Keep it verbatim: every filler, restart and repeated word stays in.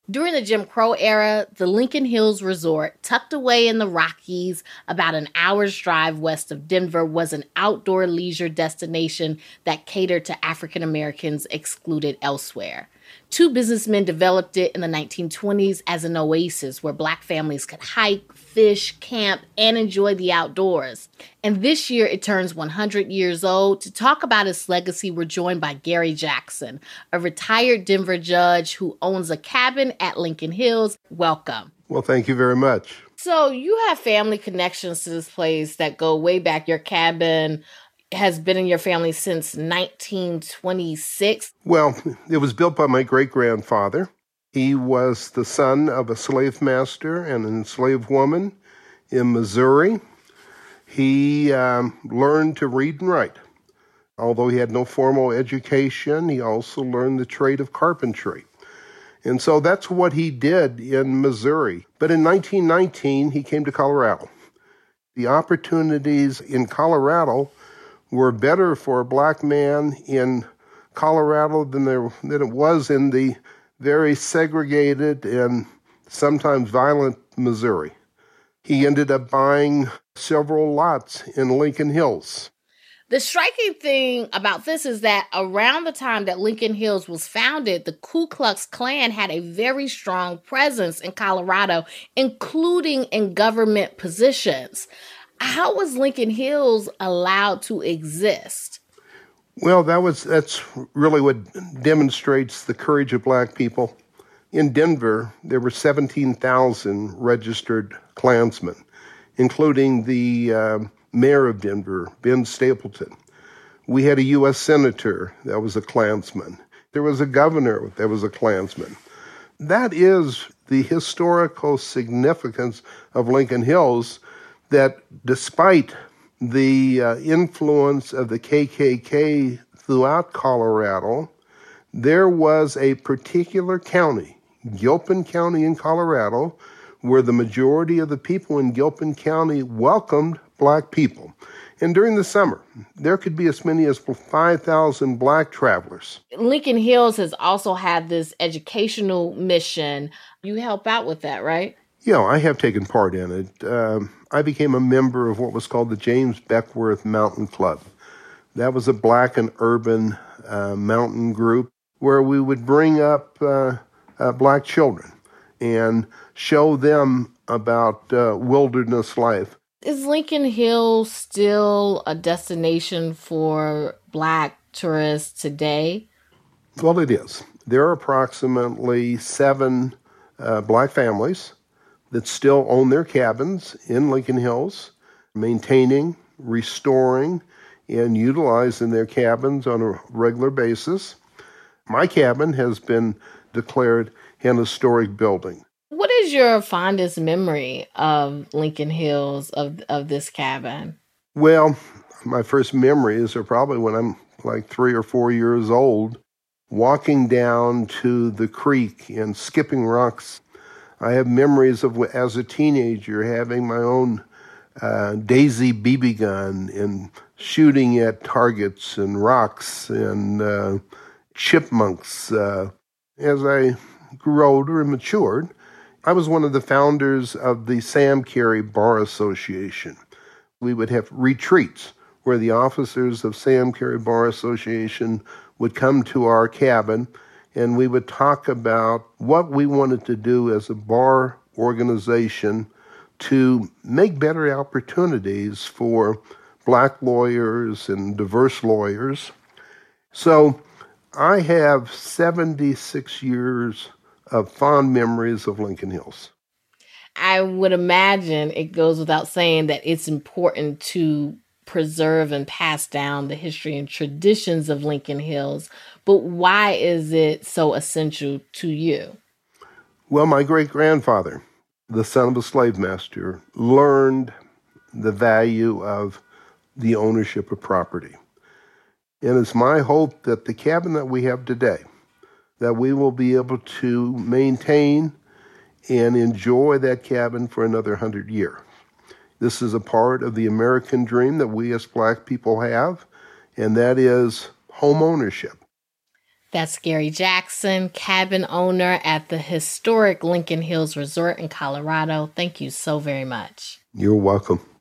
During the Jim Crow era, the Lincoln Hills Resort, tucked away in the Rockies, about an hour's drive west of Denver, was an outdoor leisure destination that catered to African Americans excluded elsewhere. Two businessmen developed it in the nineteen twenties as an oasis where Black families could hike, fish, camp, and enjoy the outdoors. And this year it turns one hundred years old. To talk about its legacy, we're joined by Gary Jackson, a retired Denver judge who owns a cabin at Lincoln Hills. Welcome. Well, thank you very much. So you have family connections to this place that go way back. Your cabin has been in your family since nineteen twenty-six. Well, it was built by my great-grandfather. He was the son of a slave master and an enslaved woman in Missouri. He um, learned to read and write. Although he had no formal education, he also learned the trade of carpentry. And so that's what he did in Missouri. But in nineteen nineteen, he came to Colorado. The opportunities in Colorado were better for a Black man in Colorado than there than it was in the very segregated and sometimes violent Missouri. He ended up buying several lots in Lincoln Hills. The striking thing about this is that around the time that Lincoln Hills was founded, the Ku Klux Klan had a very strong presence in Colorado, including in government positions. How was Lincoln Hills allowed to exist? Well, that was that's really what demonstrates the courage of Black people. In Denver, there were seventeen thousand registered Klansmen, including the uh, mayor of Denver, Ben Stapleton. We had a U S senator that was a Klansman. There was a governor that was a Klansman. That is the historical significance of Lincoln Hills, that despite the uh, influence of the K K K throughout Colorado, there was a particular county, Gilpin County in Colorado, where the majority of the people in Gilpin County welcomed Black people. And during the summer, there could be as many as five thousand Black travelers. Lincoln Hills has also had this educational mission. You help out with that, right? Yeah, I have taken part in it. Um, I became a member of what was called the James Beckworth Mountain Club. That was a Black and urban uh, mountain group where we would bring up uh, uh, Black children and show them about uh, wilderness life. Is Lincoln Hills still a destination for Black tourists today? Well, it is. There are approximately seven uh, Black families that still own their cabins in Lincoln Hills, maintaining, restoring, and utilizing their cabins on a regular basis. My cabin has been declared an historic building. What is your fondest memory of Lincoln Hills, of, of this cabin? Well, my first memories are probably when I'm like three or four years old, walking down to the creek and skipping rocks. I have memories of, as a teenager, having my own uh, Daisy B B gun and shooting at targets and rocks and uh, chipmunks. Uh, as I grew older and matured, I was one of the founders of the Sam Cary Bar Association. We would have retreats where the officers of Sam Cary Bar Association would come to our cabin, and we would talk about what we wanted to do as a bar organization to make better opportunities for Black lawyers and diverse lawyers. So I have seventy-six years of fond memories of Lincoln Hills. I would imagine it goes without saying that it's important to preserve and pass down the history and traditions of Lincoln Hills. But why is it so essential to you? Well, my great-grandfather, the son of a slave master, learned the value of the ownership of property. And it's my hope that the cabin that we have today, that we will be able to maintain and enjoy that cabin for another hundred years. This is a part of the American dream that we as Black people have, and that is home ownership. That's Gary Jackson, cabin owner at the historic Lincoln Hills Resort in Colorado. Thank you so very much. You're welcome.